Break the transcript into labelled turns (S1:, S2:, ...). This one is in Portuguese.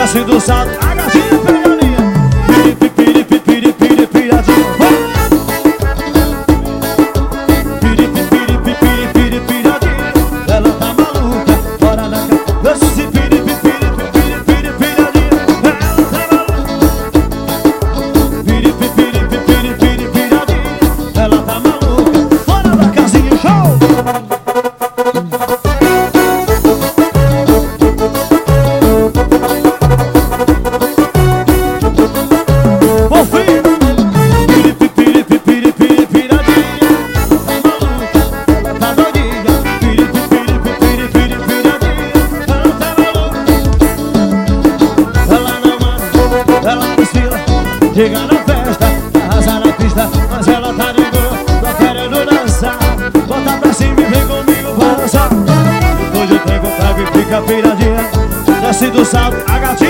S1: desce do salto, a gatinha pega a linha. Piri, piri, piri, piri, piradinha. Piri, piri, piri, piri, piradinha. Ela tá maluca, fora da casa. Desce, piri, piri, piri, piri, piradinha. Ela tá maluca. Piri, piri, piri, piri, piradinha. Ela tá maluca, fora da casinha. Show! Chega na festa, arrasa na pista, mas ela tá de boa, tô querendo dançar. Bota pra cima e vem comigo pra dançar. Depois eu trago, trago e fica piradinha. Desce do salto, a gatinha.